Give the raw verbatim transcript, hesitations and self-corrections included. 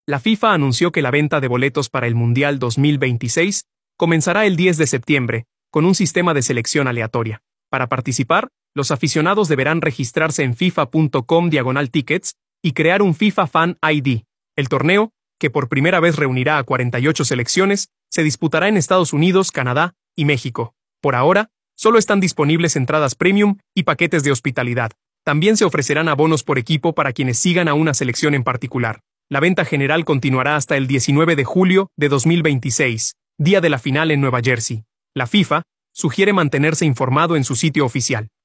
La FIFA anunció que la venta de boletos para el Mundial dos mil veintiséis comenzará el diez de septiembre, con un sistema de selección aleatoria. Para participar, los aficionados deberán registrarse en fifa punto com diagonal tickets y crear un FIFA Fan I D. El torneo, que por primera vez reunirá a cuarenta y ocho selecciones, se disputará en Estados Unidos, Canadá y México. Por ahora, solo están disponibles entradas premium y paquetes de hospitalidad. También se ofrecerán abonos por equipo para quienes sigan a una selección en particular. La venta general continuará hasta el diecinueve de julio de dos mil veintiséis, día de la final en Nueva Jersey. La FIFA sugiere mantenerse informado en su sitio oficial.